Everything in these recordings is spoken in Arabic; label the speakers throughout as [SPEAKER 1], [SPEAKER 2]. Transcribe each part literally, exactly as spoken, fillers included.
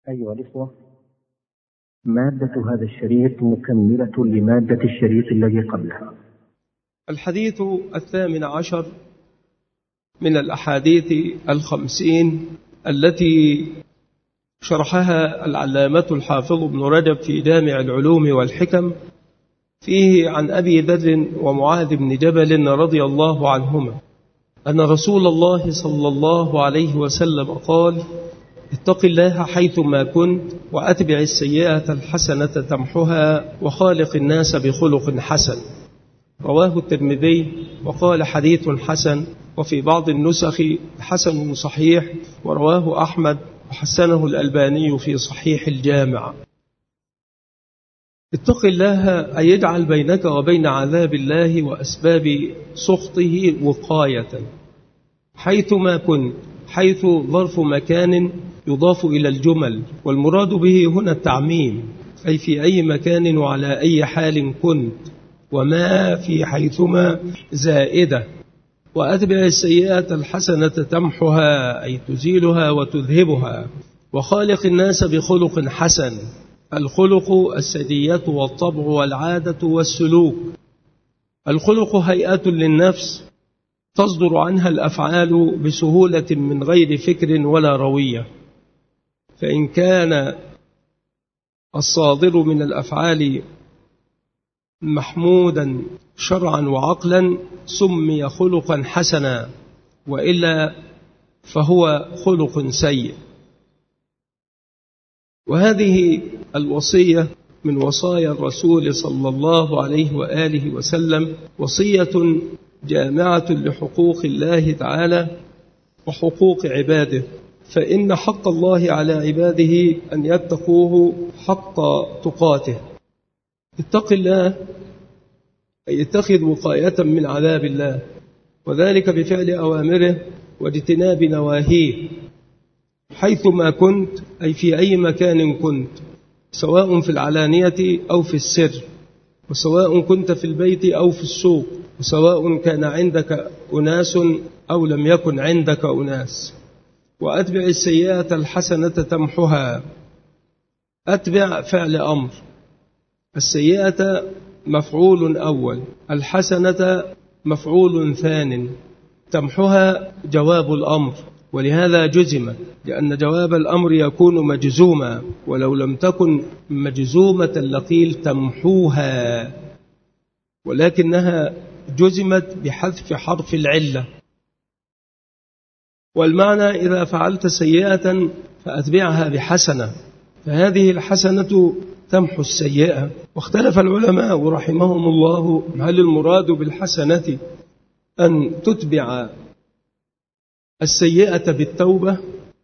[SPEAKER 1] أيها الإخوة، مادة هذا الشريط مكملة لمادة الشريط الذي قبله.
[SPEAKER 2] الحديث الثامن عشر من الأحاديث الخمسين التي شرحها العلامة الحافظ ابن رجب في جامع العلوم والحكم، فيه عن أبي ذر ومعاذ بن جبل رضي الله عنهما أن رسول الله صلى الله عليه وسلم قال: اتق الله حيثما كنت وأتبع السيئة الحسنة تمحها وخالق الناس بخلق حسن. رواه الترمذي وقال حديث حسن، وفي بعض النسخ حسن صحيح، ورواه أحمد وحسنه الألباني في صحيح الجامع. اتق الله أن يجعل بينك وبين عذاب الله وأسباب سخطه وقاية حيثما كنت. حيث ظرف مكان يضاف إلى الجمل، والمراد به هنا التعميم، أي في أي مكان وعلى أي حال كنت، وما في حيثما زائدة. وأتبع السيئة الحسنة تمحها، أي تزيلها وتذهبها. وخالق الناس بخلق حسن. الخلق السجية والطبع والعادة والسلوك. الخلق هيئة للنفس تصدر عنها الأفعال بسهولة من غير فكر ولا روية، فإن كان الصادر من الأفعال محمودا شرعا وعقلا سمي خلقا حسنا، وإلا فهو خلق سيء. وهذه الوصية من وصايا الرسول صلى الله عليه وآله وسلم وصية جامعة لحقوق الله تعالى وحقوق عباده، فإن حق الله على عباده أن يتقوه حق تقاته. اتق الله أي يتخذ وقاية من عذاب الله، وذلك بفعل أوامره واجتناب نواهيه حيثما كنت، أي في أي مكان كنت، سواء في العلانية أو في السر، وسواء كنت في البيت أو في السوق، وسواء كان عندك أناس أو لم يكن عندك أناس. وأتبع السيئة الحسنة تمحها. أتبع فعل أمر، السيئة مفعول أول، الحسنة مفعول ثان، تمحها جواب الأمر، ولهذا جزم، لأن جواب الأمر يكون مجزوما، ولو لم تكن مجزومة لقيل تمحوها، ولكنها جزمت بحذف حرف العلة. والمعنى إذا فعلت سيئة فأتبعها بحسنة، فهذه الحسنة تمحو السيئة. واختلف العلماء رحمهم الله هل المراد بالحسنة أن تتبع السيئة بالتوبة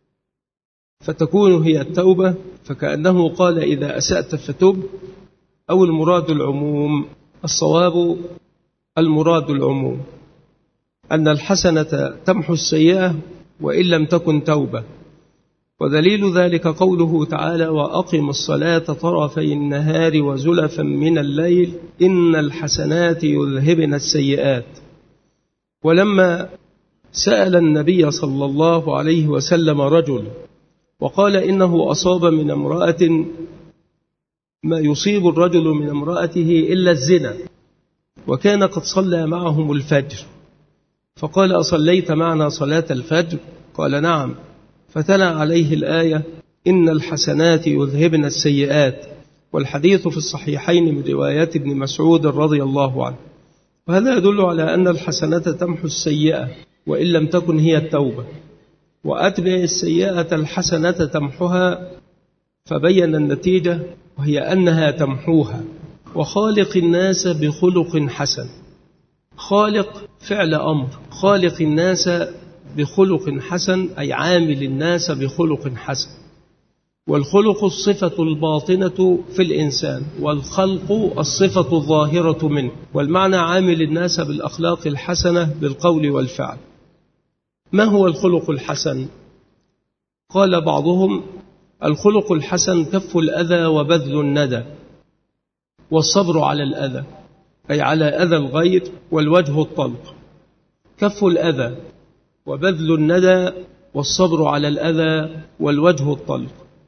[SPEAKER 2] فتكون هي التوبة، فكأنه قال إذا أسأت فتب، أو المراد العموم. الصواب المراد العموم، أن الحسنة تمحو السيئة وإن لم تكن توبة. ودليل ذلك قوله تعالى: وأقم الصلاة طرفي النهار وزلفا من الليل إن الحسنات يذهبن السيئات. ولما سأل النبي صلى الله عليه وسلم رجل وقال إنه أصاب من امرأة ما يصيب الرجل من امرأته إلا الزنا، وكان قد صلى معهم الفجر، فقال: أصليت معنا صلاة الفجر؟ قال: نعم. فتلا عليه الآية: إن الحسنات يذهبن السيئات، والحديث في الصحيحين من روايات ابن مسعود رضي الله عنه. وهذا يدل على أن الحسنة تمحو السيئة وإن لم تكن هي التوبة. وأتبع السيئة الحسنة تمحها، فبين النتيجة وهي أنها تمحوها. وخالق الناس بخلق حسن. خالق فعل أمر، خالق الناس بخلق حسن أي عامل الناس بخلق حسن. والخلق الصفة الباطنة في الإنسان، والخلق الصفة الظاهرة منه، والمعنى عامل الناس بالأخلاق الحسنة بالقول والفعل. ما هو الخلق الحسن؟ قال بعضهم: الخلق الحسن كف الأذى وبذل الندى، والصبر على الأذى، أي على أذى الغير، والوجه الطلق. كف الأذى وبذل الندى والصبر على الأذى والوجه الطلق.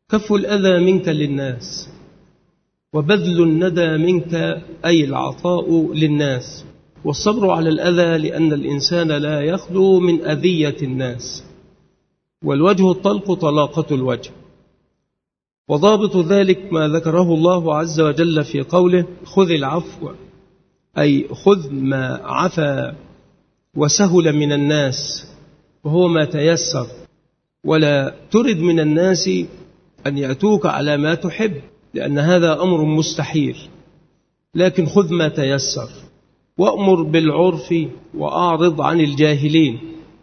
[SPEAKER 2] كف الأذى منك للناس، وبذل الندى منك أي العطاء للناس، والصبر على الأذى لأن الإنسان لا يخلو من أذية الناس، والوجه الطلق طلاقة الوجه. وضابط ذلك ما ذكره الله عز وجل في قوله خذ العفو، أي خذ ما عفا وسهل من الناس وهو ما تيسر، ولا ترد من الناس أن يأتوك على ما تحب لأن هذا أمر مستحيل، لكن خذ ما تيسر، وأمر بالعرف وأعرض عن الجاهلين.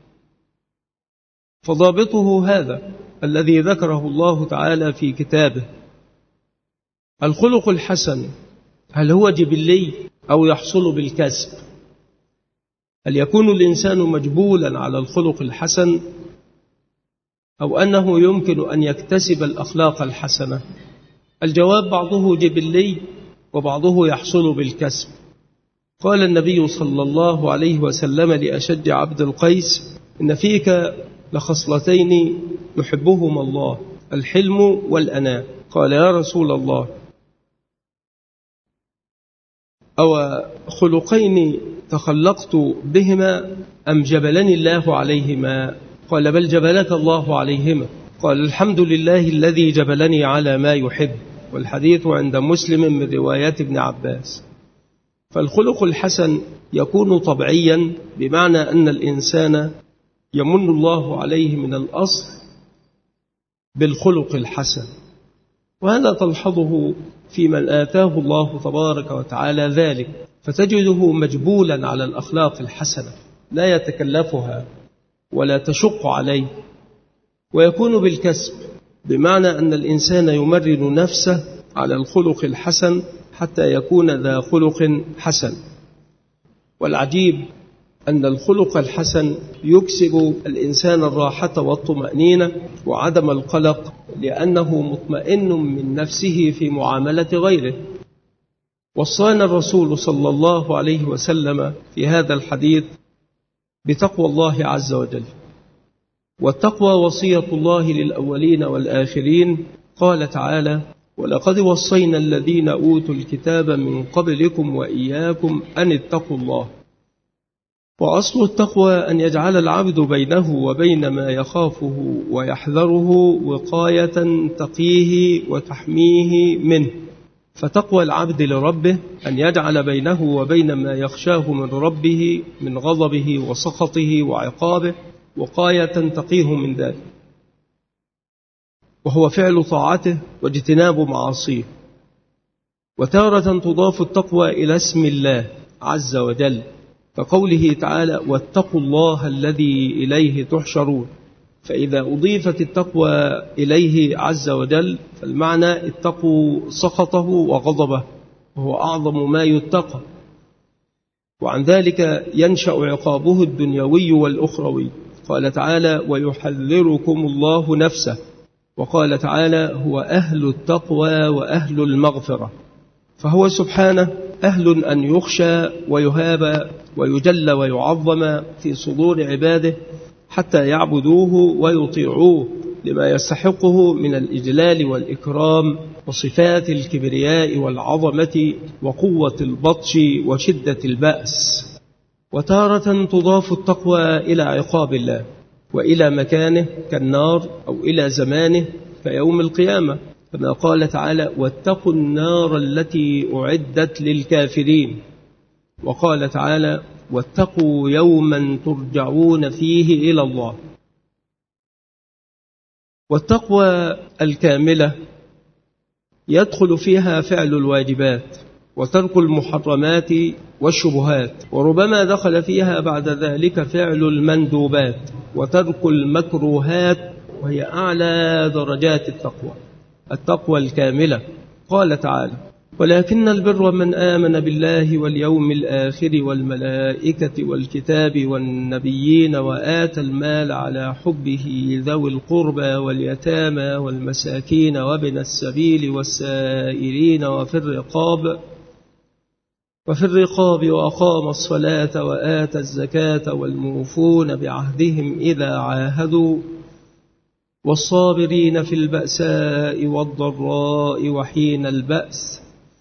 [SPEAKER 2] فضابطه هذا الذي ذكره الله تعالى في كتابه. الخلق الحسن هل هو جبلي أو يحصل بالكسب؟ هل يكون الإنسان مجبولا على الخلق الحسن أو أنه يمكن أن يكتسب الأخلاق الحسنة؟ الجواب بعضه جبلي وبعضه يحصل بالكسب. قال النبي صلى الله عليه وسلم لأشج عبد القيس إن فيك لخصلتين يحبهما الله، الحلم والأناة. قال يا رسول الله أو خلقين تخلقت بهما أم جبلني الله عليهما؟ قال بل جبلك الله عليهما. قال الحمد لله الذي جبلني على ما يحب. والحديث عند مسلم من روايات ابن عباس. فالخلق الحسن يكون طبيعيا بمعنى أن الإنسان يمن الله عليه من الأصل بالخلق الحسن، وهذا تلحظه في من آتاه الله تبارك وتعالى ذلك، فتجده مجبولا على الأخلاق الحسنة لا يتكلفها ولا تشق عليه. ويكون بالكسب بمعنى أن الإنسان يمرن نفسه على الخلق الحسن حتى يكون ذا خلق حسن. والعجيب أن الخلق الحسن يكسب الإنسان الراحة والطمأنينة وعدم القلق، لأنه مطمئن من نفسه في معاملة غيره. وصانا الرسول صلى الله عليه وسلم في هذا الحديث بتقوى الله عز وجل، والتقوى وصية الله للأولين والآخرين. قال تعالى ولقد وصينا الذين أوتوا الكتاب من قبلكم وإياكم أن اتقوا الله. وأصل التقوى أن يجعل العبد بينه وبين ما يخافه ويحذره وقاية تقيه وتحميه منه. فتقوى العبد لربه أن يجعل بينه وبين ما يخشاه من ربه من غضبه وسخطه وعقابه وقاية تقيه من ذلك، وهو فعل طاعته واجتناب معاصيه. وتارة تضاف التقوى إلى اسم الله عز وجل كقوله تعالى واتقوا الله الذي إليه تحشرون. فإذا أضيفت التقوى إليه عز وجل فالمعنى اتقوا سخطه وغضبه، وهو أعظم ما يتقى، وعن ذلك ينشأ عقابه الدنيوي والأخروي. قال تعالى ويحذركم الله نفسه. وقال تعالى هو أهل التقوى وأهل المغفرة، فهو سبحانه أهل أن يخشى ويهاب ويجل ويعظم في صدور عباده حتى يعبدوه ويطيعوه لما يستحقه من الإجلال والإكرام وصفات الكبرياء والعظمة وقوة البطش وشدة البأس. وتارة تضاف التقوى إلى عقاب الله وإلى مكانه كالنار أو إلى زمانه كيوم القيامة، كما قال تعالى واتقوا النار التي أعدت للكافرين. وقال تعالى واتقوا يوما ترجعون فيه إلى الله. والتقوى الكاملة يدخل فيها فعل الواجبات وترك المحرمات والشبهات، وربما دخل فيها بعد ذلك فعل المندوبات وترك المكروهات، وهي أعلى درجات التقوى، التقوى الكاملة. قال تعالى ولكن البر من آمن بالله واليوم الآخر والملائكة والكتاب والنبيين وآتى المال على حبه ذوي القربى واليتامى والمساكين وابن السبيل والسائلين وفي الرقاب وفي الرقاب وأقام الصلاة وآتى الزكاة والموفون بعهدهم إذا عاهدوا والصابرين في البأساء والضراء وحين البأس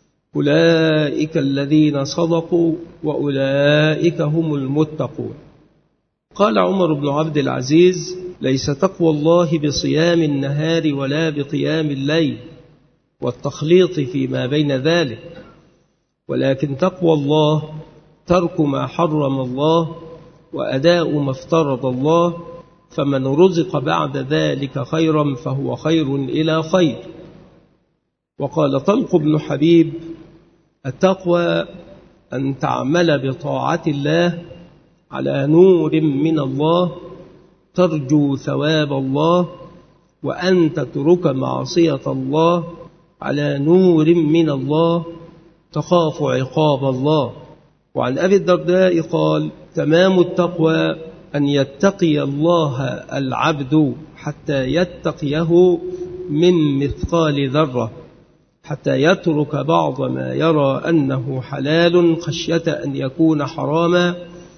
[SPEAKER 2] أولئك الذين صدقوا وأولئك هم المتقون. قال عمر بن عبد العزيز: ليس تقوى الله بصيام النهار ولا بقيام الليل والتخليط فيما بين ذلك، ولكن تقوى الله ترك ما حرم الله وأداء ما افترض الله، فمن رزق بعد ذلك خيرا فهو خير إلى خير. وقال طلق بن حبيب: التقوى أن تعمل بطاعة الله على نور من الله ترجو ثواب الله، وأن تترك معصية الله على نور من الله تخاف عقاب الله. وعن أبي الدرداء قال: تمام التقوى أن يتقي الله العبد حتى يتقيه من مثقال ذرة، حتى يترك بعض ما يرى أنه حلال خشية أن يكون حراما،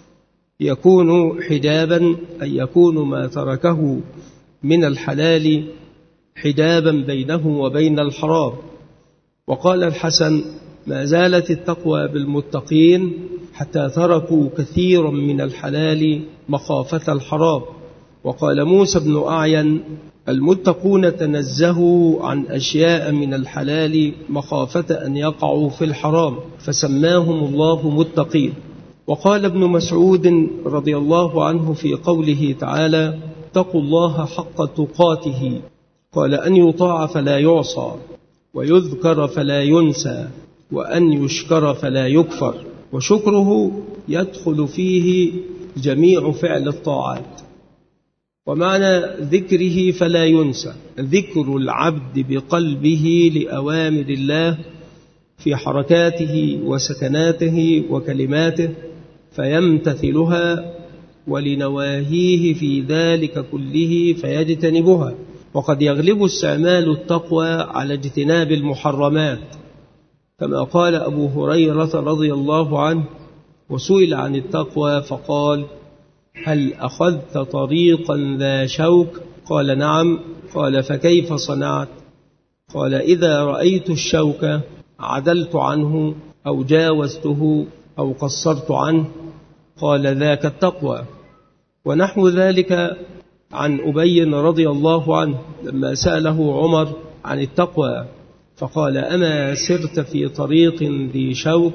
[SPEAKER 2] يكون حجابا، أن يكون ما تركه من الحلال حجابا بينه وبين الحرام. وقال الحسن: ما زالت التقوى بالمتقين حتى تركوا كثيرا من الحلال مخافة الحرام. وقال موسى بن أعين: المتقون تنزهوا عن أشياء من الحلال مخافة أن يقعوا في الحرام، فسماهم الله متقين. وقال ابن مسعود رضي الله عنه في قوله تعالى: اتقوا الله حق تقاته، قال: أن يطاع فلا يعصى، ويذكر فلا ينسى، وأن يشكر فلا يكفر، وشكره يدخل فيه جميع فعل الطاعات. ومعنى ذكره فلا ينسى ذكر العبد بقلبه لأوامر الله في حركاته وسكناته وكلماته فيمتثلها، ولنواهيه في ذلك كله فيجتنبها. وقد يغلب استعمال التقوى على اجتناب المحرمات، كما قال أبو هريرة رضي الله عنه وسئل عن التقوى فقال: هل أخذت طريقا ذا شوك؟ قال: نعم. قال: فكيف صنعت؟ قال: إذا رأيت الشوك عدلت عنه أو جاوزته أو قصرت عنه. قال: ذاك التقوى. ونحو ذلك عن أبي رضي الله عنه لما سأله عمر عن التقوى فقال: أما سرت في طريق ذي شوك؟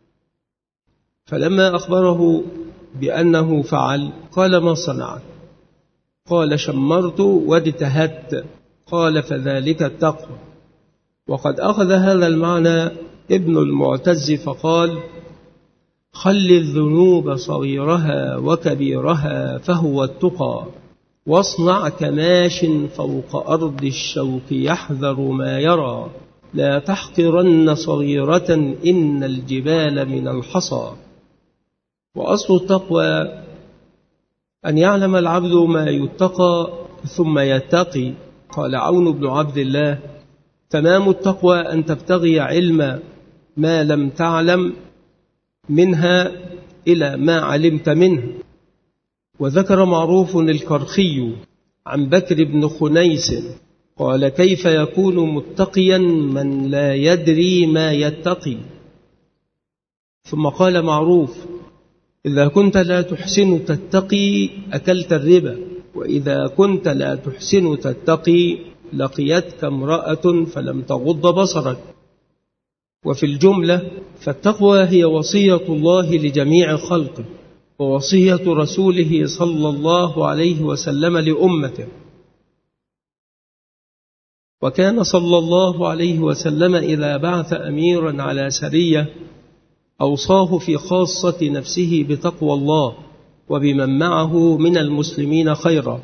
[SPEAKER 2] فلما أخبره بأنه فعل قال: ما صنعت؟ قال: شمرت واجتهدت. قال: فذلك التقوى. وقد أخذ هذا المعنى ابن المعتز فقال: خل الذنوب صغيرها وكبيرها فهو التقى، واصنع كماش فوق أرض الشوك يحذر ما يرى، لا تحقرن صغيرة إن الجبال من الحصى. وأصل التقوى أن يعلم العبد ما يتقى ثم يتقي. قال عون بن عبد الله: تمام التقوى أن تبتغي علم ما لم تعلم منها إلى ما علمت منه. وذكر معروف الكرخي عن بكر بن خنيس قال: كيف يكون متقيا من لا يدري ما يتقي؟ ثم قال معروف: إذا كنت لا تحسن تتقي أكلت الربا، وإذا كنت لا تحسن تتقي لقيتك امرأة فلم تغض بصرك. وفي الجملة فالتقوى هي وصية الله لجميع خلقه، ووصية رسوله صلى الله عليه وسلم لأمته. وكان صلى الله عليه وسلم إذا بعث أميرا على سرية أوصاه في خاصة نفسه بتقوى الله وبمن معه من المسلمين خيرا.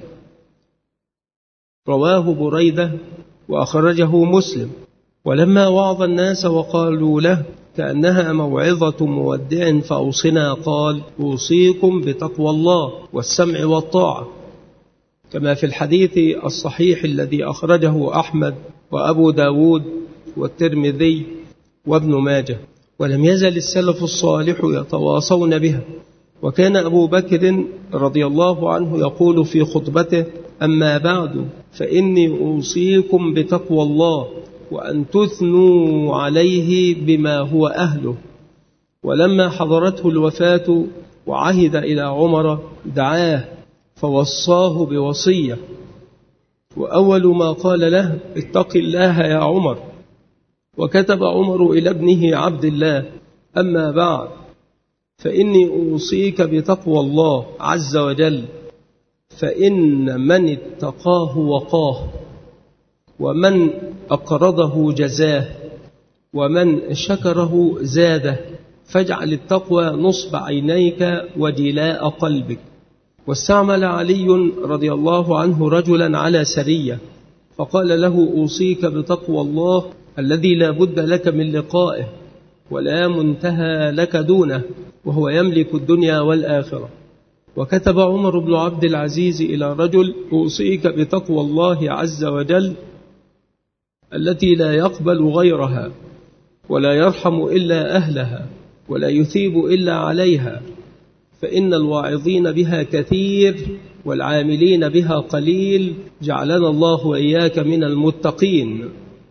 [SPEAKER 2] رواه بريدة وأخرجه مسلم. ولما وعظ الناس وقالوا له كأنها موعظة مودع فأوصنا، قال: أوصيكم بتقوى الله والسمع والطاعة، كما في الحديث الصحيح الذي أخرجه أحمد وأبو داود والترمذي وابن ماجه. ولم يزل السلف الصالح يتواصون بها، وكان أبو بكر رضي الله عنه يقول في خطبته: أما بعد فإني أوصيكم بتقوى الله وأن تثنوا عليه بما هو أهله. ولما حضرته الوفاة وعهد إلى عمر دعاه فوصاه بوصية، وأول ما قال له: اتق الله يا عمر. وكتب عمر إلى ابنه عبد الله: أما بعد فإني أوصيك بتقوى الله عز وجل، فإن من اتقاه وقاه، ومن أقرضه جزاه، ومن شكره زاده، فاجعل التقوى نصب عينيك وجلاء قلبك. واستعمل علي رضي الله عنه رجلا على سرية، فقال له: أوصيك بتقوى الله الذي لا بد لك من لقائه ولا منتهى لك دونه، وهو يملك الدنيا والآخرة. وكتب عمر بن عبد العزيز إلى رجل: أوصيك بتقوى الله عز وجل التي لا يقبل غيرها ولا يرحم إلا أهلها ولا يثيب إلا عليها، فإن الواعظين بها كثير والعاملين بها قليل، جعلنا الله وإياك من المتقين.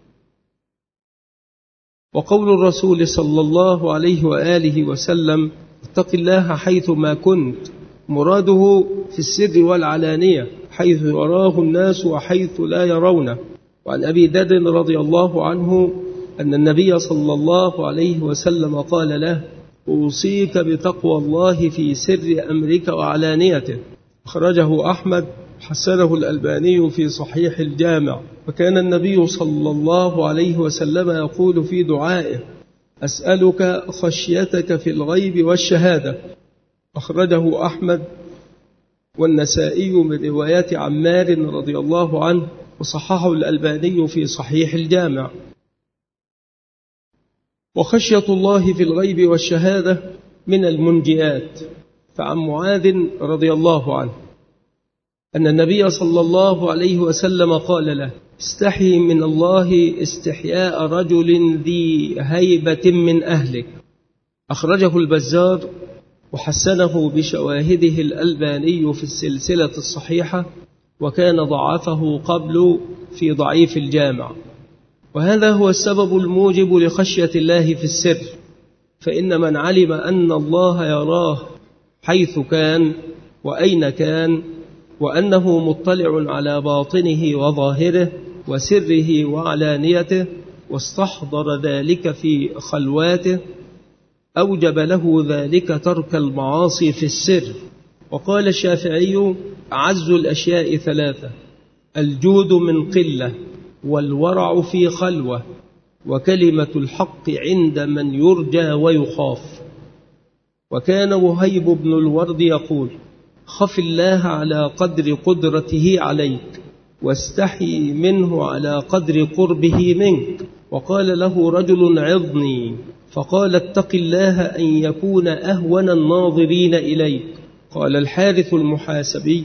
[SPEAKER 2] وقول الرسول صلى الله عليه وآله وسلم: اتق الله حيث ما كنت، مراده في السر والعلانية، حيث يراه الناس وحيث لا يرونه. وعن أبي ذر رضي الله عنه أن النبي صلى الله عليه وسلم قال له: أوصيك بتقوى الله في سر أمرك وعلانيته. أخرجه أحمد، حسنه الألباني في صحيح الجامع. وكان النبي صلى الله عليه وسلم يقول في دعائه: أسألك خشيتك في الغيب والشهادة. أخرجه أحمد والنسائي من روايات عمار رضي الله عنه، وصححه الألباني في صحيح الجامع. وخشية الله في الغيب والشهادة من المنجيات. فعن معاذ رضي الله عنه أن النبي صلى الله عليه وسلم قال له: استحي من الله استحياء رجل ذي هيبة من أهلك. أخرجه البزار وحسنه بشواهده الألباني في السلسلة الصحيحة، وكان ضعفه قبل في ضعيف الجامع. وهذا هو السبب الموجب لخشية الله في السر، فإن من علم أن الله يراه حيث كان وأين كان، وأنه مطلع على باطنه وظاهره وسره وعلانيته، واستحضر ذلك في خلواته، أوجب له ذلك ترك المعاصي في السر. وقال الشافعي: أعز الأشياء ثلاثة: الجود من قلة، والورع في خلوة، وكلمة الحق عند من يرجى ويخاف. وكان وهيب بن الورد يقول: خف الله على قدر قدرته عليك، واستحي منه على قدر قربه منك. وقال له رجل: عظني. فقال: اتق الله أن يكون أهون الناظرين إليك. قال الحارث المحاسبي: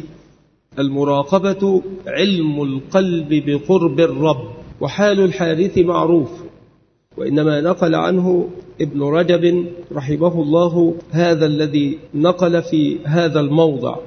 [SPEAKER 2] المراقبة علم القلب بقرب الرب. وحال الحارث معروف، وإنما نقل عنه ابن رجب رحمه الله هذا الذي نقل في هذا الموضع.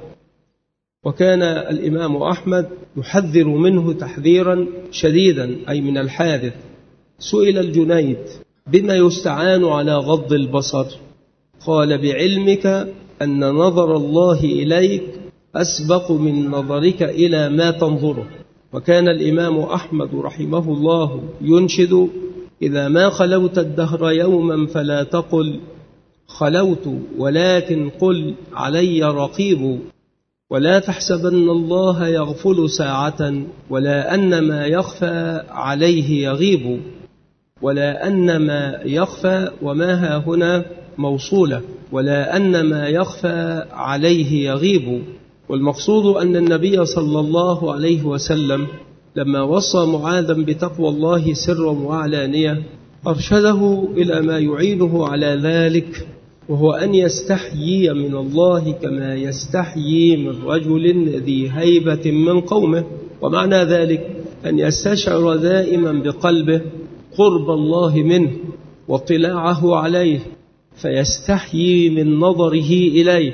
[SPEAKER 2] وكان الإمام أحمد يحذر منه تحذيرا شديدا، أي من الحادث. سئل الجنيد: بما يستعان على غض البصر؟ قال: بعلمك أن نظر الله إليك أسبق من نظرك إلى ما تنظره. وكان الإمام أحمد رحمه الله ينشد: إذا ما خلوت الدهر يوما فلا تقل خلوت، ولكن قل علي رقيب. ولا تحسبن الله يغفل ساعة، ولا أن ما يخفى عليه يغيب. ولا أن ما يخفى، وما ها هنا موصولة، ولا أن ما يخفى عليه يغيب. والمقصود أن النبي صلى الله عليه وسلم لما وصى معاذا بتقوى الله سرا وعلانية، أرشده إلى ما يعينه على ذلك، وهو أن يستحيي من الله كما يستحيي من رجل ذي هيبة من قومه. ومعنى ذلك أن يستشعر دائما بقلبه قرب الله منه واطلاعه عليه، فيستحيي من نظره إليه،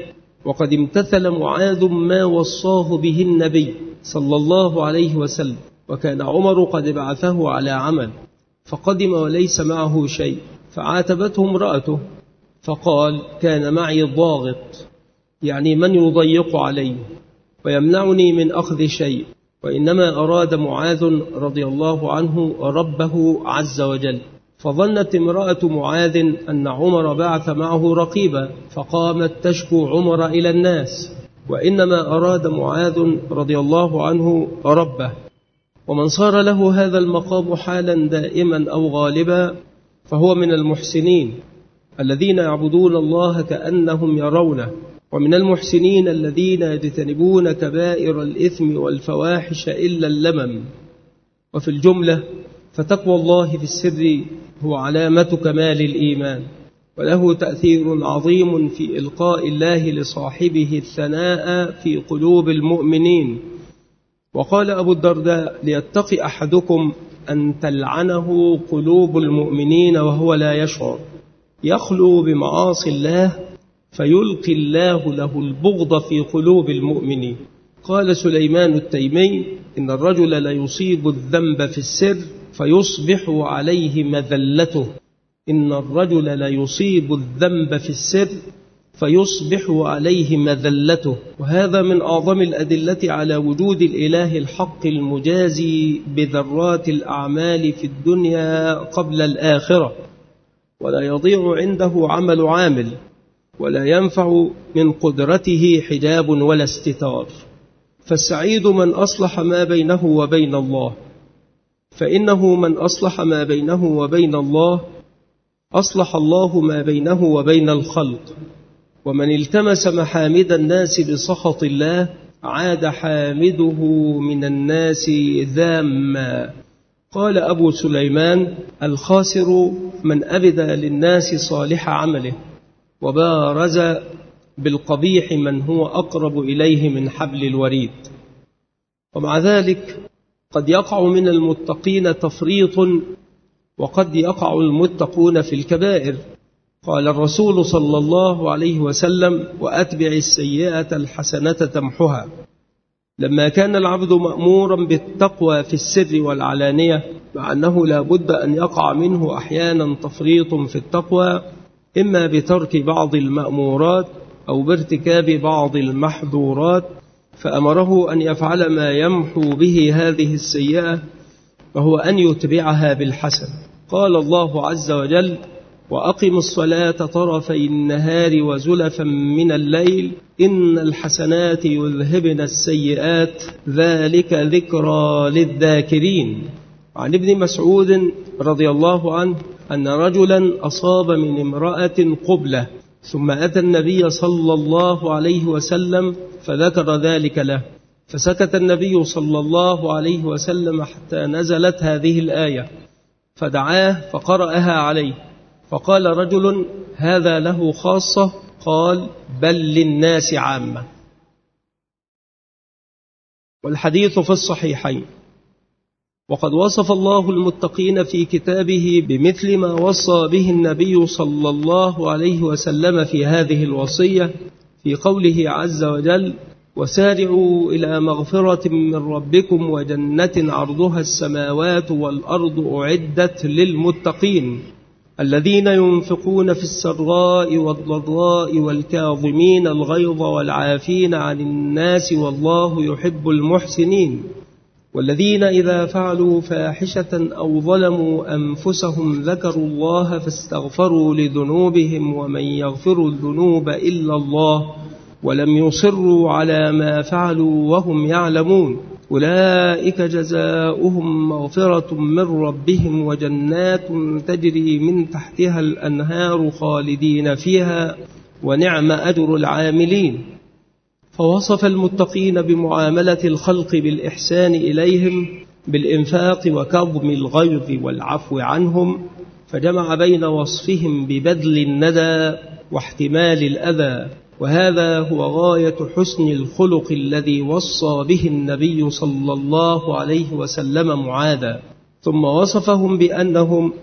[SPEAKER 2] وقد امتثل معاذ ما وصاه به النبي صلى الله عليه وسلم، وكان عمر قد بعثه على عمل، فقدم وليس معه شيء، فعاتبته امرأته فقال: كان معي ضاغط، يعني من يضيق علي ويمنعني من أخذ شيء، وإنما أراد معاذ رضي الله عنه ربه عز وجل. فظنت امرأة معاذ أن عمر بعث معه رقيبا، فقامت تشكو عمر إلى الناس، وإنما أراد معاذ رضي الله عنه ربه. ومن صار له هذا المقام حالا دائما أو غالبا فهو من المحسنين الذين يعبدون الله كأنهم يرونه، ومن المحسنين الذين يجتنبون كبائر الإثم والفواحش إلا اللمم. وفي الجملة فتقوى الله في السر هو علامة كمال الإيمان، وله تأثير عظيم في إلقاء الله لصاحبه الثناء في قلوب المؤمنين. وقال أبو الدرداء: ليتقي أحدكم أن تلعنه قلوب المؤمنين وهو لا يشعر، يخلو بمعاصي الله فيلقي الله له البغض في قلوب المؤمنين. قال سليمان التيمي: إن الرجل ليصيب الذنب في السر فيصبح عليه مذلته. إن الرجل ليصيب الذنب في السر فيصبح عليه مذلته. وهذا من أعظم الأدلة على وجود الإله الحق المجازي بذرات الأعمال في الدنيا قبل الآخرة، ولا يضيع عنده عمل عامل، ولا ينفع من قدرته حجاب ولا استتار. فالسعيد من أصلح ما بينه وبين الله، فإنه من أصلح ما بينه وبين الله أصلح الله ما بينه وبين الخلق. ومن التمس محامد الناس بسخط الله عاد حامده من الناس ذاما. قال أبو سليمان: الخاسر من أبدى للناس صالح عمله وبارز بالقبيح من هو أقرب إليه من حبل الوريد. ومع ذلك قد يقع من المتقين تفريط، وقد يقع المتقون في الكبائر. قال الرسول صلى الله عليه وسلم: وأتبع السيئة الحسنة تمحها. لما كان العبد مأمورا بالتقوى في السر والعلانية، مع أنه لا بد أن يقع منه أحيانا تفريط في التقوى، إما بترك بعض المأمورات أو بارتكاب بعض المحظورات، فأمره أن يفعل ما يمحو به هذه السيئة، وهو أن يتبعها بالحسن. قال الله عز وجل: وأقم الصلاة طرفي النهار وزلفا من الليل إن الحسنات يذهبن السيئات ذلك ذكرى للذاكرين. عن ابن مسعود رضي الله عنه أن رجلا أصاب من امرأة قبلة، ثم أتى النبي صلى الله عليه وسلم فذكر ذلك له، فسكت النبي صلى الله عليه وسلم حتى نزلت هذه الآية، فدعاه فقرأها عليه، فقال رجل: هذا له خاصة؟ قال: بل للناس عامة. والحديث في الصحيحين. وقد وصف الله المتقين في كتابه بمثل ما وصى به النبي صلى الله عليه وسلم في هذه الوصية، في قوله عز وجل: وسارعوا إلى مغفرة من ربكم وجنة عرضها السماوات والأرض أعدت للمتقين الذين ينفقون في السراء والضراء والكاظمين الغيظ والعافين عن الناس والله يحب المحسنين والذين إذا فعلوا فاحشة أو ظلموا أنفسهم ذكروا الله فاستغفروا لذنوبهم ومن يغفر الذنوب إلا الله ولم يصروا على ما فعلوا وهم يعلمون أولئك جزاؤهم مغفرة من ربهم وجنات تجري من تحتها الأنهار خالدين فيها ونعم أجر العاملين. فوصف المتقين بمعاملة الخلق بالإحسان إليهم بالإنفاق وكظم الغيظ والعفو عنهم، فجمع بين وصفهم ببذل الندى واحتمال الأذى، وهذا هو غاية حسن الخلق الذي وصى به النبي صلى الله عليه وسلم معاذا. ثم وصفهم بأنهم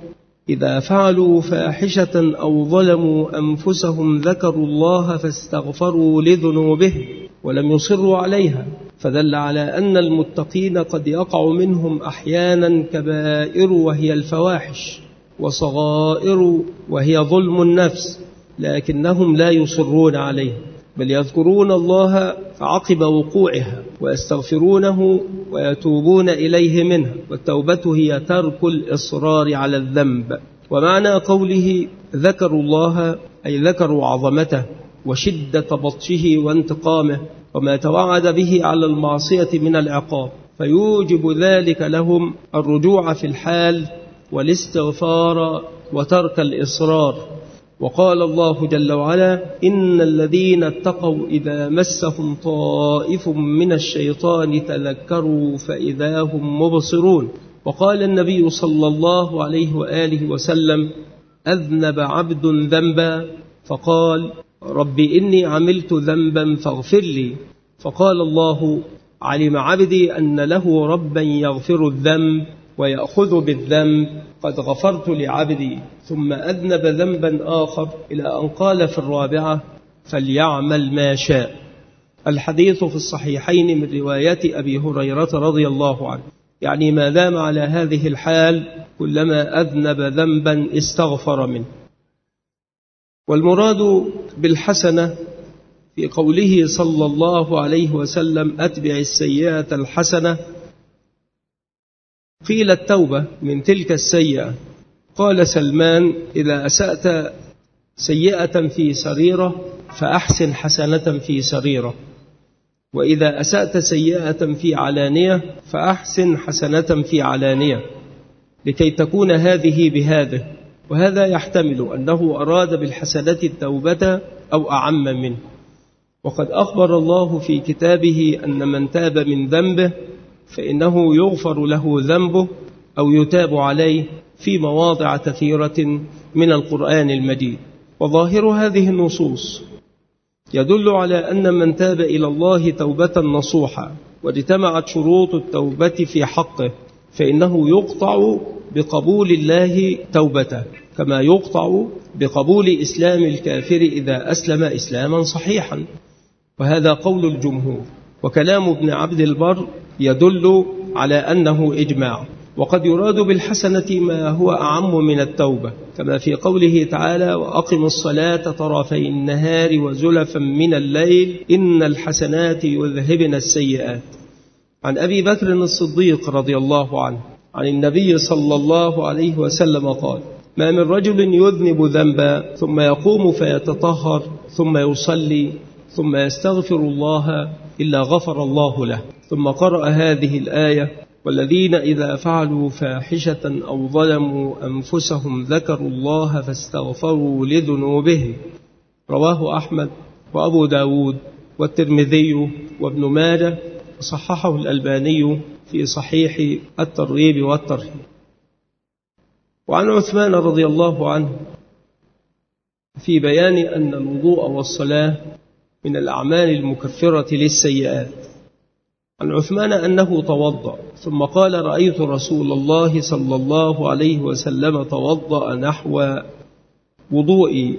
[SPEAKER 2] إذا فعلوا فاحشة أو ظلموا أنفسهم ذكروا الله فاستغفروا لذنوبهم ولم يصروا عليها، فدل على أن المتقين قد يقع منهم أحيانا كبائر وهي الفواحش، وصغائر وهي ظلم النفس، لكنهم لا يصرون عليه، بل يذكرون الله عقب وقوعها ويستغفرونه ويتوبون إليه منها، والتوبة هي ترك الإصرار على الذنب. ومعنى قوله ذكروا الله أي ذكروا عظمته وشدة بطشه وانتقامه وما توعد به على المعصية من العقاب، فيوجب ذلك لهم الرجوع في الحال والاستغفار وترك الإصرار. وقال الله جل وعلا: إن الذين اتقوا إذا مسهم طائف من الشيطان تذكروا فإذا هم مبصرون. وقال النبي صلى الله عليه وآله وسلم: أذنب عبد ذنبا فقال: رب إني عملت ذنبا فاغفر لي، فقال الله: علم عبدي أن له ربا يغفر الذنب ويأخذ بالذنب، قد غفرت لعبدي. ثم أذنب ذنبا آخر إلى أن قال في الرابعة: فليعمل ما شاء. الحديث في الصحيحين من رواية أبي هريرة رضي الله عنه، يعني ما دام على هذه الحال كلما أذنب ذنبا استغفر منه. والمراد بالحسنة في قوله صلى الله عليه وسلم: أتبع السيئة الحسنة، قيل التوبة من تلك السيئة. قال سلمان: إذا أسأت سيئة في سريرة فأحسن حسنة في سريرة، وإذا أسأت سيئة في علانية فأحسن حسنة في علانية، لكي تكون هذه بهذه. وهذا يحتمل أنه أراد بالحسنة التوبة أو أعم منه. وقد أخبر الله في كتابه أن من تاب من ذنبه فإنه يغفر له ذنبه أو يتاب عليه في مواضع كثيرة من القرآن المجيد. وظاهر هذه النصوص يدل على أن من تاب إلى الله توبة نصوحة واجتمعت شروط التوبة في حقه فإنه يقطع بقبول الله توبته، كما يقطع بقبول إسلام الكافر إذا أسلم إسلاما صحيحا. وهذا قول الجمهور، وكلام ابن عبد البر يدل على أنه إجماع. وقد يراد بالحسنة ما هو أعم من التوبة، كما في قوله تعالى: وأقم الصلاة طرفي النهار وزلفا من الليل إن الحسنات يذهبن السيئات. عن أبي بكر الصديق رضي الله عنه عن النبي صلى الله عليه وسلم قال: ما من رجل يذنب ذنبا ثم يقوم فيتطهر ثم يصلي ثم يستغفر الله إلا غفر الله له. ثم قرأ هذه الآية: والذين إذا فعلوا فاحشة أو ظلموا أنفسهم ذكروا الله فاستغفروا لذنوبهم. رواه أحمد وأبو داود والترمذي وابن ماجه، وصححه الألباني في صحيح الترغيب والترهيب. وعن عثمان رضي الله عنه في بيان أن الوضوء والصلاة من الأعمال المكفرة للسيئات، عن عثمان أنه توضأ ثم قال: رأيت رسول الله صلى الله عليه وسلم توضأ نحو وضوئي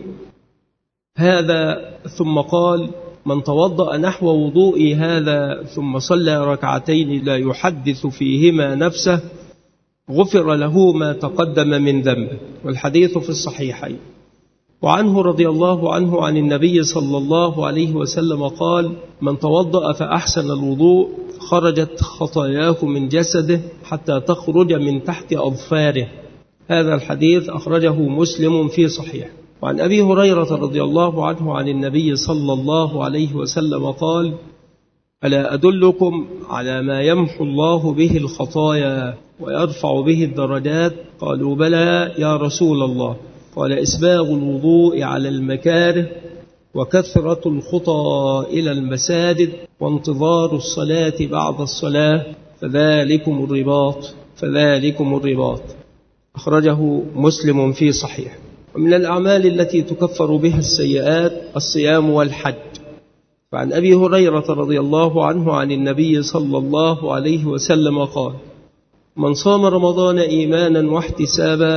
[SPEAKER 2] هذا، ثم قال: من توضأ نحو وضوئي هذا ثم صلى ركعتين لا يحدث فيهما نفسه غفر له ما تقدم من ذنبه. والحديث في الصحيحين. وعنه رضي الله عنه عن النبي صلى الله عليه وسلم قال: من توضأ فأحسن الوضوء خرجت خطاياه من جسده حتى تخرج من تحت أظفاره. هذا الحديث أخرجه مسلم في صحيح. وعن أبي هريرة رضي الله عنه عن النبي صلى الله عليه وسلم قال: ألا أدلكم على ما يمحو الله به الخطايا ويرفع به الدرجات؟ قالوا: بلى يا رسول الله. قال: إسباغ الوضوء على المكاره، وكثرة الخطى إلى المساجد، وانتظار الصلاة بعد الصلاة، فذلكم الرباط فذلكم الرباط. أخرجه مسلم في صحيح. ومن الأعمال التي تكفر بها السيئات الصيام والحج. فعن أبي هريرة رضي الله عنه عن النبي صلى الله عليه وسلم قال: من صام رمضان إيمانا واحتسابا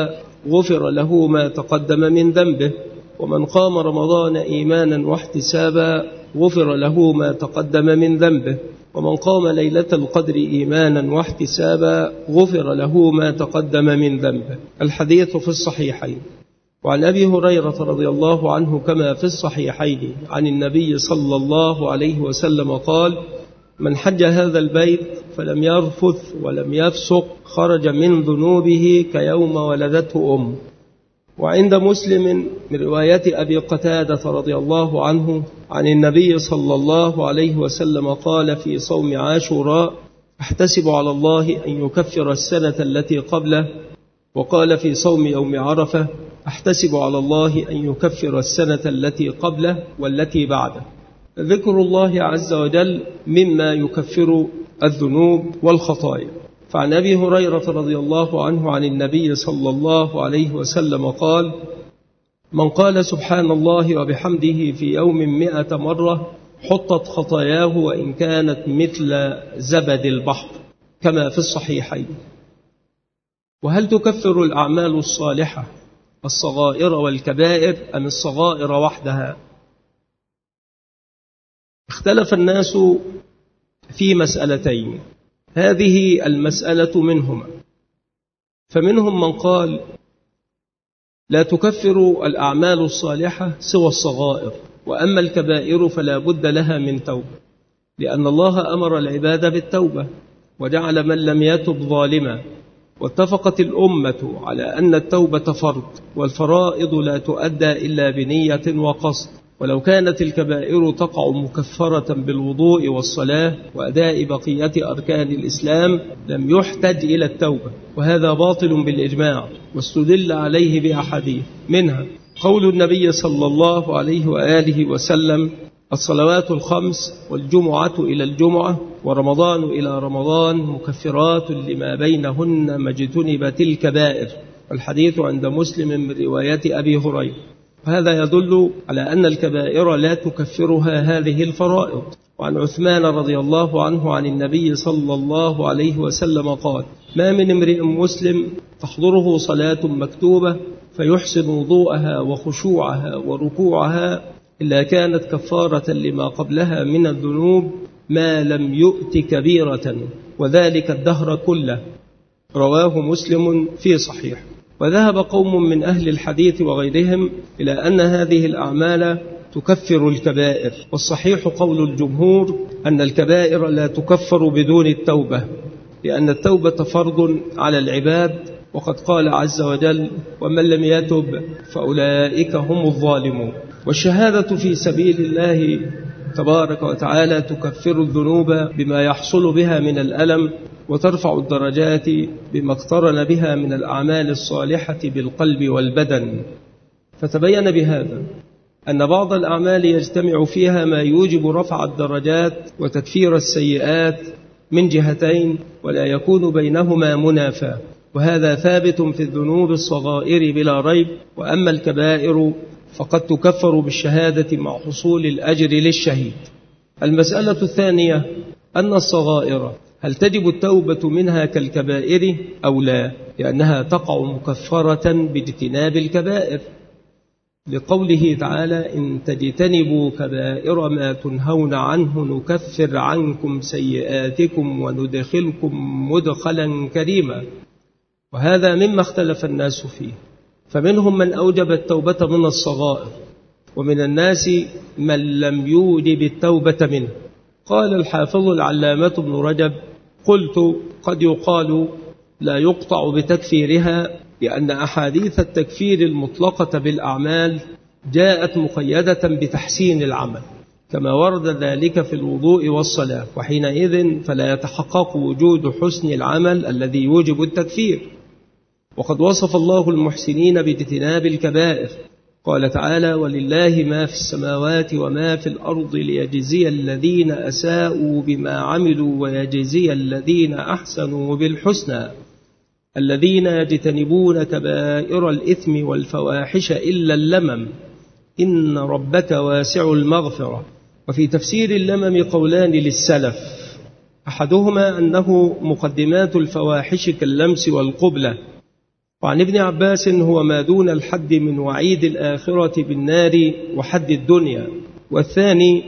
[SPEAKER 2] غفر له ما تقدم من ذنبه، ومن قام رمضان إيمانا واحتسابا غفر له ما تقدم من ذنبه، ومن قام ليلة القدر إيمانا واحتسابا غفر له ما تقدم من ذنبه. الحديث في الصحيحين. وعن أبي هريرة رضي الله عنه كما في الصحيحين عن النبي صلى الله عليه وسلم قال: من حج هذا البيت فلم يرفث ولم يفسق خرج من ذنوبه كيوم ولدته أمه. وعند مسلم من رواية أبي قتادة رضي الله عنه عن النبي صلى الله عليه وسلم قال في صوم عاشوراء: أحتسب على الله أن يكفر السنة التي قبله. وقال في صوم يوم عرفة: أحتسب على الله أن يكفر السنة التي قبله والتي بعده. ذكر الله عز وجل مما يكفر الذنوب والخطايا. فعن أبي هريرة رضي الله عنه عن النبي صلى الله عليه وسلم قال: من قال سبحان الله وبحمده في يوم مئة مرة حطت خطاياه وإن كانت مثل زبد البحر، كما في الصحيحين. وهل تكفر الأعمال الصالحة الصغائر والكبائر أم الصغائر وحدها؟ اختلف الناس في مسألتين، هذه المسألة منهما. فمنهم من قال: لا تكفر الأعمال الصالحة سوى الصغائر، وأما الكبائر فلا بد لها من توبة، لأن الله أمر العباد بالتوبة وجعل من لم يتب ظالما. واتفقت الأمة على أن التوبة فرض، والفرائض لا تؤدى إلا بنية وقصد. ولو كانت الكبائر تقع مكفرة بالوضوء والصلاة وأداء بقية أركان الإسلام لم يحتج إلى التوبة، وهذا باطل بالإجماع، واستدل عليه بأحاديث، منها قول النبي صلى الله عليه وآله وسلم: الصلوات الخمس والجمعة إلى الجمعة ورمضان إلى رمضان مكفرات لما بينهن ما اجتنبت الكبائر. والحديث عند مسلم من رواية أبي هريرة. هذا يدل على أن الكبائر لا تكفرها هذه الفرائض. وعن عثمان رضي الله عنه عن النبي صلى الله عليه وسلم قال: ما من امرئ مسلم تحضره صلاة مكتوبة فيحسن وضوءها وخشوعها وركوعها إلا كانت كفارة لما قبلها من الذنوب ما لم يؤت كبيرة، وذلك الدهر كله. رواه مسلم في صحيح. وذهب قوم من أهل الحديث وغيرهم إلى أن هذه الأعمال تكفر الكبائر، والصحيح قول الجمهور أن الكبائر لا تكفر بدون التوبة، لأن التوبة فرض على العباد، وقد قال عز وجل: ومن لم يتب فأولئك هم الظالمون. والشهادة في سبيل الله تبارك وتعالى تكفر الذنوب بما يحصل بها من الألم، وترفع الدرجات بما اقترن بها من الأعمال الصالحة بالقلب والبدن. فتبين بهذا أن بعض الأعمال يجتمع فيها ما يوجب رفع الدرجات وتكفير السيئات من جهتين، ولا يكون بينهما منافاة، وهذا ثابت في الذنوب الصغائر بلا ريب. وأما الكبائر فقد تكفر بالشهادة مع حصول الأجر للشهيد. المسألة الثانية أن الصغائر هل تجب التوبة منها كالكبائر أو لا، لأنها تقع مكفرة باجتناب الكبائر، لقوله تعالى: إن تجتنبوا كبائر ما تنهون عنه نكفر عنكم سيئاتكم وندخلكم مدخلا كريما. وهذا مما اختلف الناس فيه، فمنهم من أوجب التوبة من الصغائر، ومن الناس من لم يوجب التوبة منه. قال الحافظ العلامة ابن رجب: قلت قد يقال لا يقطع بتكفيرها، لأن أحاديث التكفير المطلقة بالأعمال جاءت مقيدة بتحسين العمل، كما ورد ذلك في الوضوء والصلاة، وحينئذ فلا يتحقق وجود حسن العمل الذي يوجب التكفير. وقد وصف الله المحسنين باجتناب الكبائر، قال تعالى: ولله ما في السماوات وما في الأرض ليجزي الذين أساءوا بما عملوا ويجزي الذين أحسنوا بالحسنى الذين يجتنبون كبائر الإثم والفواحش إلا اللمم إن ربك واسع المغفرة. وفي تفسير اللمم قولان للسلف، أحدهما أنه مقدمات الفواحش كاللمس والقبلة، وعن ابن عباس هو ما دون الحد من وعيد الآخرة بالنار وحد الدنيا. والثاني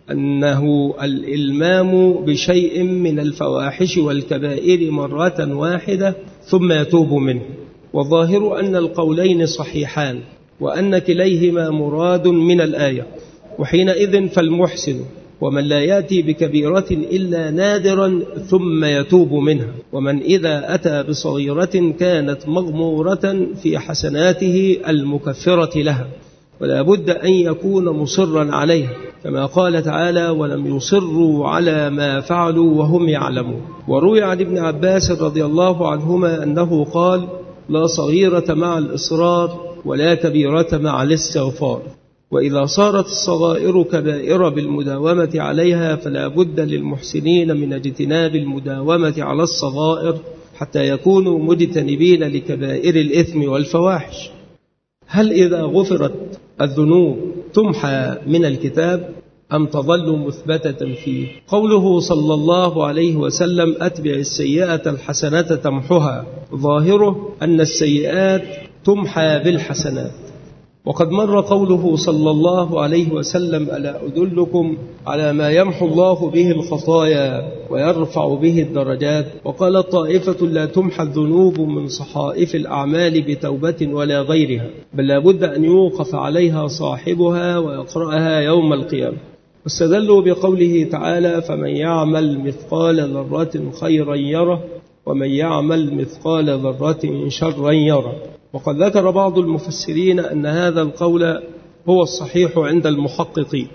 [SPEAKER 2] أنه الإلمام بشيء من الفواحش والكبائر مرة واحدة ثم يتوب منه. والظاهر أن القولين صحيحان وأن كليهما مراد من الآية، وحينئذ فالمحسن ومن لا يأتي بكبيرة إلا نادرا ثم يتوب منها، ومن إذا أتى بصغيرة كانت مغمورة في حسناته المكفرة لها، ولا بد أن يكون مصرا عليها، كما قال تعالى: ولم يصروا على ما فعلوا وهم يعلمون. وروي عن ابن عباس رضي الله عنهما أنه قال: لا صغيرة مع الإصرار ولا كبيرة مع الاستغفار. وإذا صارت الصغائر كبائر بالمداومة عليها فلا بد للمحسنين من اجتناب المداومة على الصغائر حتى يكونوا مجتنبين لكبائر الإثم والفواحش. هل إذا غفرت الذنوب تمحى من الكتاب أم تظل مثبتة فيه؟ قوله صلى الله عليه وسلم: أتبع السيئة الحسنة تمحها، ظاهره أن السيئات تمحى بالحسنات. وقد مر قوله صلى الله عليه وسلم: ألا أدلكم على ما يمحو الله به الخطايا ويرفع به الدرجات؟ وقال طائفة: لا تمحى الذنوب من صحائف الأعمال بتوبة ولا غيرها، بل لا بد أن يوقف عليها صاحبها ويقرأها يوم القيامة. واستدلوا بقوله تعالى: فمن يعمل مثقال ذرة خيرا يره ومن يعمل مثقال ذرة شرا يره. وقد ذكر بعض المفسرين أن هذا القول هو الصحيح عند المحققين.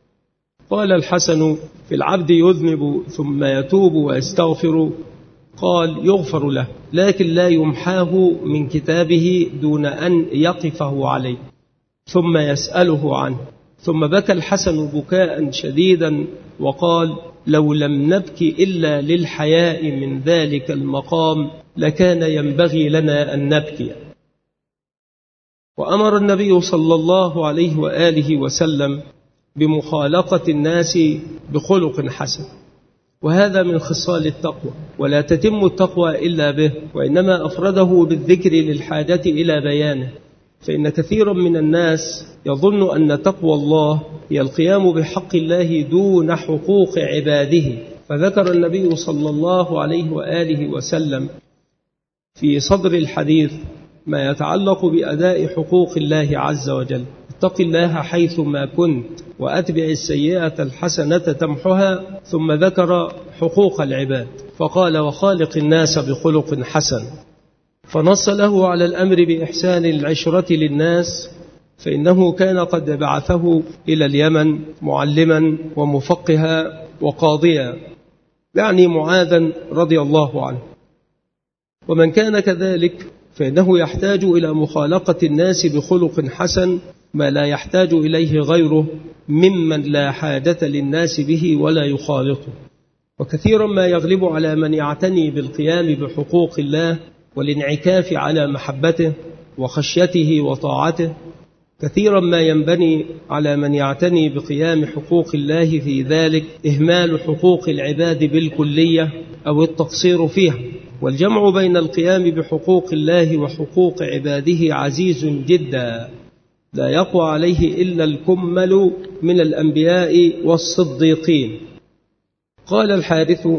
[SPEAKER 2] قال الحسن: في العبد يذنب ثم يتوب ويستغفر، قال: يغفر له لكن لا يمحاه من كتابه دون أن يقفه عليه ثم يسأله عنه. ثم بكى الحسن بكاء شديدا وقال: لو لم نبكي إلا للحياء من ذلك المقام لكان ينبغي لنا أن نبكي. وأمر النبي صلى الله عليه وآله وسلم بمخالقة الناس بخلق حسن، وهذا من خصال التقوى، ولا تتم التقوى إلا به، وإنما أفرده بالذكر للحاجة إلى بيانه. فإن كثيرا من الناس يظن أن تقوى الله هي القيام بحق الله دون حقوق عباده، فذكر النبي صلى الله عليه وآله وسلم في صدر الحديث ما يتعلق بأداء حقوق الله عز وجل: اتق الله حيث ما كنت وأتبع السيئة الحسنة تمحها. ثم ذكر حقوق العباد فقال: وخالق الناس بخلق حسن. فنص له على الأمر بإحسان العشرة للناس، فإنه كان قد بعثه إلى اليمن معلما ومفقها وقاضيا، يعني معاذا رضي الله عنه. ومن كان كذلك فإنه يحتاج إلى مخالقة الناس بخلق حسن ما لا يحتاج إليه غيره ممن لا حاجة للناس به ولا يخالطه. وكثيرا ما يغلب على من يعتني بالقيام بحقوق الله والانعكاف على محبته وخشيته وطاعته، كثيرا ما ينبني على من يعتني بقيام حقوق الله في ذلك إهمال حقوق العباد بالكلية أو التقصير فيها. والجمع بين القيام بحقوق الله وحقوق عباده عزيز جدا، لا يقوى عليه إلا الكمل من الأنبياء والصديقين. قال الحارث: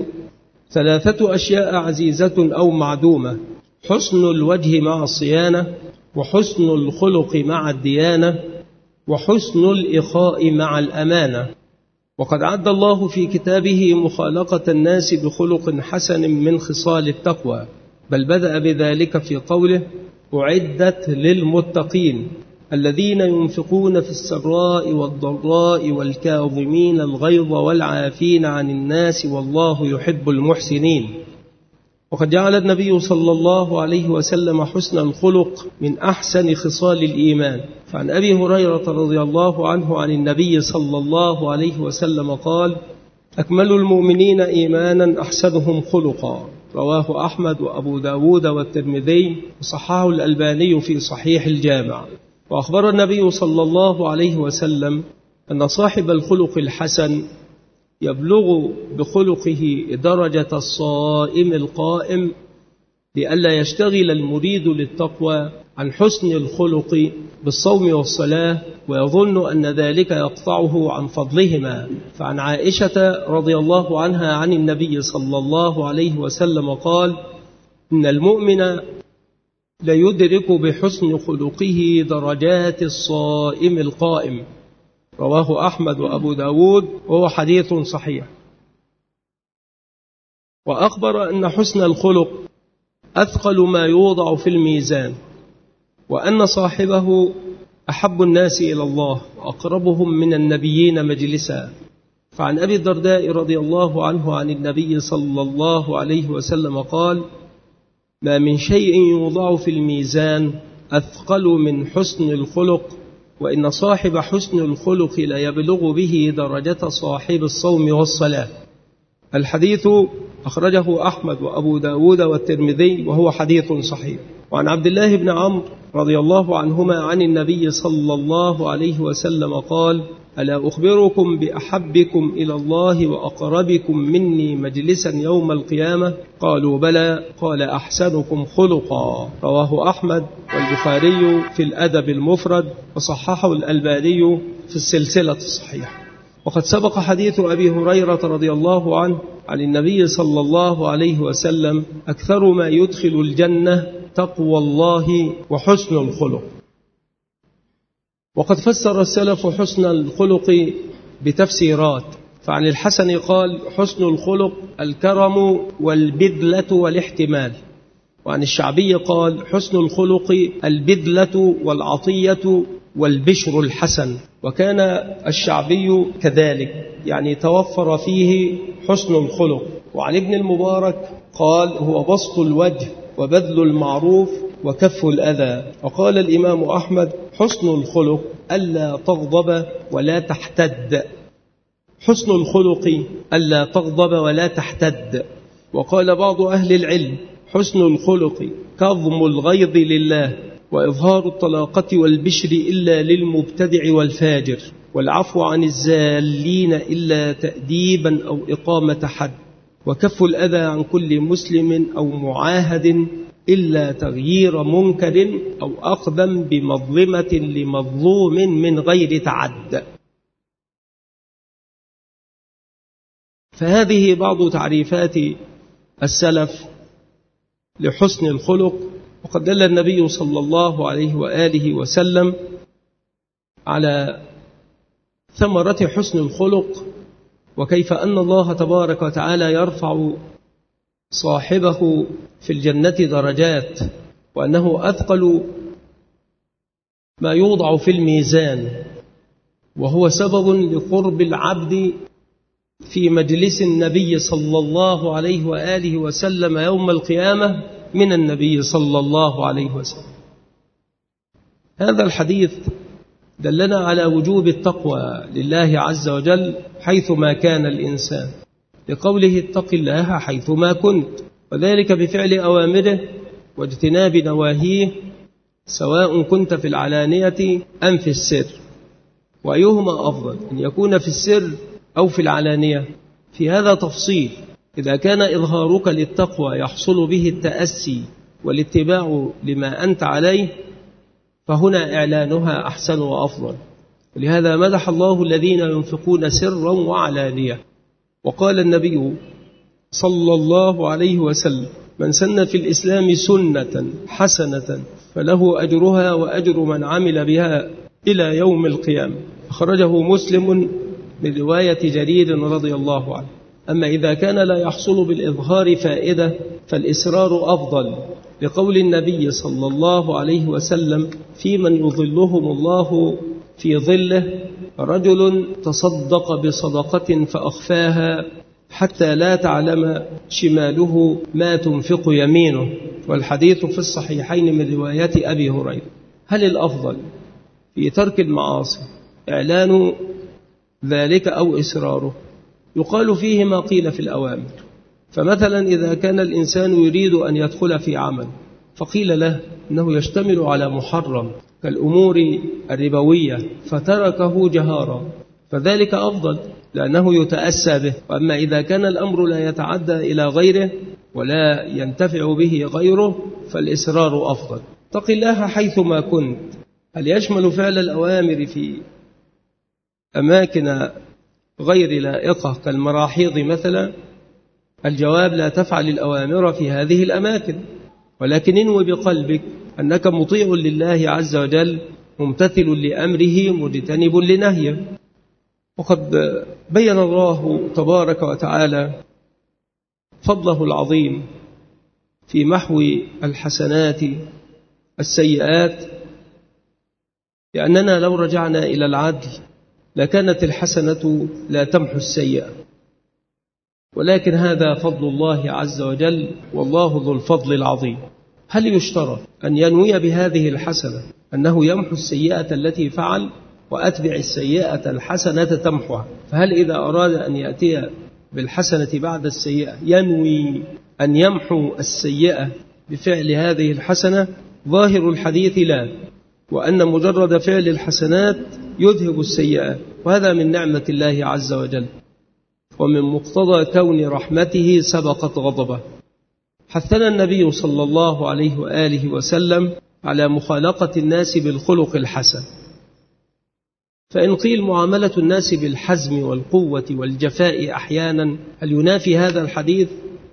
[SPEAKER 2] ثلاثة أشياء عزيزة أو معدومة: حسن الوجه مع الصيانة، وحسن الخلق مع الديانة، وحسن الإخاء مع الأمانة. وقد عد الله في كتابه مخالقة الناس بخلق حسن من خصال التقوى، بل بدأ بذلك في قوله: أعدت للمتقين الذين ينفقون في السراء والضراء والكاظمين الغيظ والعافين عن الناس والله يحب المحسنين. وقد جعل النبي صلى الله عليه وسلم حسن الخلق من أحسن خصال الإيمان. فعن أبي هريرة رضي الله عنه عن النبي صلى الله عليه وسلم قال: أكمل المؤمنين إيمانا أحسنهم خلقا، رواه أحمد وأبو داود والترمذي، وصححه الألباني في صحيح الجامع. وأخبر النبي صلى الله عليه وسلم أن صاحب الخلق الحسن يبلغ بخلقه درجة الصائم القائم لئلا يشتغل المريد للتقوى عن حسن الخلق بالصوم والصلاة ويظن أن ذلك يقطعه عن فضلهما. فعن عائشة رضي الله عنها عن النبي صلى الله عليه وسلم قال: إن المؤمن ليدرك بحسن خلقه درجات الصائم القائم. رواه أحمد وأبو داود وهو حديث صحيح. وأخبر أن حسن الخلق أثقل ما يوضع في الميزان، وأن صاحبه أحب الناس إلى الله وأقربهم من النبيين مجلسا. فعن أبي الدرداء رضي الله عنه عن النبي صلى الله عليه وسلم قال: ما من شيء يوضع في الميزان أثقل من حسن الخلق، وإن صاحب حسن الخلق لا يبلغ به درجة صاحب الصوم والصلاة. الحديث أخرجه أحمد وأبو داود والترمذي وهو حديث صحيح. وعن عبد الله بن عمرو رضي الله عنهما عن النبي صلى الله عليه وسلم قال: ألا أخبركم بأحبكم إلى الله وأقربكم مني مجلسا يوم القيامة؟ قالوا بلى. قال: أحسنكم خلقا. رواه أحمد والبخاري في الأدب المفرد، وصححه الألباني في السلسلة الصحيحة. وقد سبق حديث أبي هريرة رضي الله عنه عن النبي صلى الله عليه وسلم: أكثر ما يدخل الجنة تقوى الله وحسن الخلق. وقد فسر السلف حسن الخلق بتفسيرات. فعن الحسن قال: حسن الخلق الكرم والبذلة والاحتمال. وعن الشعبي قال: حسن الخلق البذلة والعطية والبشر الحسن. وكان الشعبي كذلك، يعني توفر فيه حسن الخلق. وعن ابن المبارك قال: هو بسط الوجه وبذل المعروف وكف الأذى. وقال الإمام أحمد: حسن الخلق ألا تغضب ولا تحتد. حسن الخلق ألا تغضب ولا تحتد. وقال بعض أهل العلم: حسن الخلق كظم الغيظ لله، وإظهار الطلاقة والبشر إلا للمبتدع والفاجر، والعفو عن الزالين إلا تأديبا أو إقامة حد، وكف الأذى عن كل مسلم أو معاهد إلا تغيير منكر أو أخذا بمظلمة لمظلوم من غير تعد. فهذه بعض تعريفات السلف لحسن الخلق. وقد دل النبي صلى الله عليه وآله وسلم على ثمرة حسن الخلق، وكيف أن الله تبارك وتعالى يرفع صاحبه في الجنة درجات، وأنه أثقل ما يوضع في الميزان، وهو سبب لقرب العبد في مجلس النبي صلى الله عليه وآله وسلم يوم القيامة من النبي صلى الله عليه وسلم. هذا الحديث دلنا على وجوب التقوى لله عز وجل حيثما كان الإنسان، لقوله: اتق الله حيثما كنت، وذلك بفعل أوامره واجتناب نواهيه، سواء كنت في العلانية أم في السر. وأيهما أفضل، أن يكون في السر أو في العلانية؟ في هذا تفصيل. إذا كان إظهارك للتقوى يحصل به التأسي والاتباع لما أنت عليه، فهنا إعلانها أحسن وأفضل. ولهذا مدح الله الذين ينفقون سرا وعلانية. وقال النبي صلى الله عليه وسلم: من سن في الإسلام سنة حسنة فله أجرها وأجر من عمل بها إلى يوم القيامة. أخرجه مسلم من رواية جرير رضي الله عنه. أما إذا كان لا يحصل بالإظهار فائدة فالإسرار أفضل، لقول النبي صلى الله عليه وسلم: في من يظلهم الله في ظله رجل تصدق بصدقة فأخفاها حتى لا تعلم شماله ما تنفق يمينه. والحديث في الصحيحين من رواية أبي هريرة. هل الأفضل في ترك المعاصي إعلان ذلك أو إسراره؟ يقال فيه ما قيل في الأوامر. فمثلا إذا كان الإنسان يريد أن يدخل في عمل فقيل له أنه يشتمل على محرم كالأمور الربوية فتركه جهارا، فذلك أفضل لأنه يتأسى به. وأما إذا كان الأمر لا يتعدى إلى غيره ولا ينتفع به غيره فالإصرار أفضل. اتق الله حيثما كنت هل يشمل فعل الأوامر في أماكن غير لائقة كالمراحيض مثلا؟ الجواب: لا تفعل الأوامر في هذه الأماكن، ولكن انوي بقلبك أنك مطيع لله عز وجل ممتثل لأمره مجتنب لنهيه. وقد بين الله تبارك وتعالى فضله العظيم في محو الحسنات السيئات، لأننا لو رجعنا إلى العدل لكانت الحسنة لا تمحو السيئة، ولكن هذا فضل الله عز وجل، والله ذو الفضل العظيم. هل يشترط أن ينوي بهذه الحسنة أنه يمحو السيئة التي فعل؟ وأتبع السيئة الحسنة تمحوها. فهل إذا أراد أن يأتي بالحسنة بعد السيئة ينوي أن يمحو السيئة بفعل هذه الحسنة؟ ظاهر الحديث لا، وأن مجرد فعل الحسنات يذهب السيئات، وهذا من نعمة الله عز وجل، ومن مقتضى كون رحمته سبقت غضبه. حثنا النبي صلى الله عليه وآله وسلم على مخالقة الناس بالخلق الحسن. فإن قيل معاملة الناس بالحزم والقوة والجفاء أحيانا، هل ينافي هذا الحديث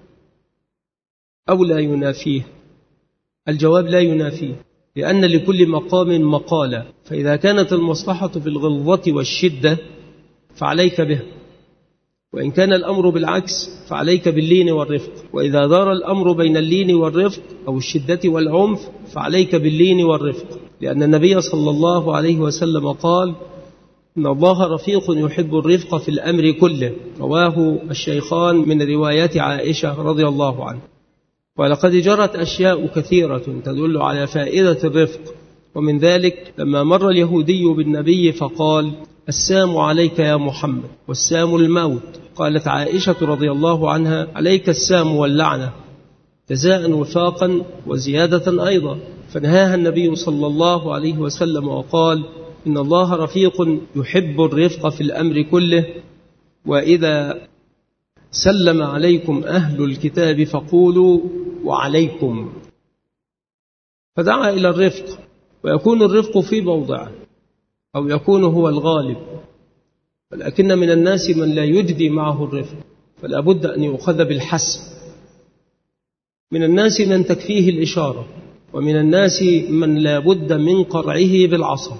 [SPEAKER 2] أو لا ينافيه؟ الجواب: لا ينافيه، لأن لكل مقام مقالة، فإذا كانت المصلحة في الغلظة والشدة فعليك به، وإن كان الأمر بالعكس فعليك باللين والرفق، وإذا دار الأمر بين اللين والرفق أو الشدة والعنف فعليك باللين والرفق، لأن النبي صلى الله عليه وسلم قال: إن الله رفيق يحب الرفق في الأمر كله، رواه الشيخان من روايات عائشة رضي الله عنها. ولقد جرت أشياء كثيرة تدل على فائدة الرفق، ومن ذلك لما مر اليهودي بالنبي فقال: السام عليك يا محمد، والسام الموت. قالت عائشة رضي الله عنها: عليك السام واللعنة، جزاء وفاقا وزيادة أيضا. فنهاها النبي صلى الله عليه وسلم وقال: إن الله رفيق يحب الرفق في الأمر كله، وإذا سلم عليكم أهل الكتاب فقولوا وعليكم. فدعا إلى الرفق، ويكون الرفق في موضعه أو يكون هو الغالب، ولكن من الناس من لا يجدي معه الرفق، فلا بد أن يؤخذ بالحسم. من الناس من تكفيه الإشارة، ومن الناس من لا بد من قرعه بالعصا.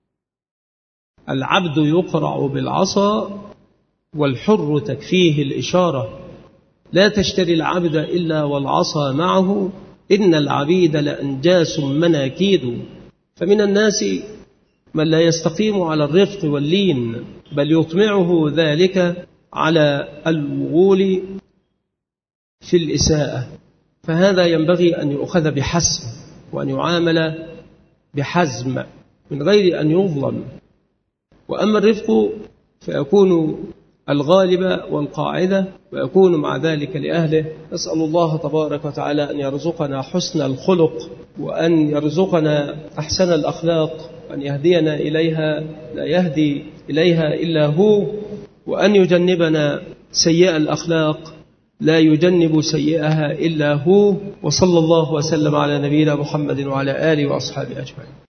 [SPEAKER 2] العبد يقرع بالعصا والحر تكفيه الإشارة، لا تشتري العبد إلا والعصا معه، إن العبيد لأنجاس مناكيد. فمن الناس من لا يستقيم على الرفق واللين، بل يطمعه ذلك على الوغول في الإساءة، فهذا ينبغي أن يؤخذ بحسم، وأن يعامل بحزم من غير أن يظلم. وأما الرفق فيكون الغالب والقاعدة، ويكون مع ذلك لأهله. نسأل الله تبارك وتعالى أن يرزقنا حسن الخلق، وأن يرزقنا أحسن الأخلاق، وأن يهدينا إليها لا يهدي إليها إلا هو، وأن يجنبنا سيئة الأخلاق لا يجنب سيئها إلا هو. وصلى الله وسلم على نبينا محمد وعلى آله وأصحابه أجمعين.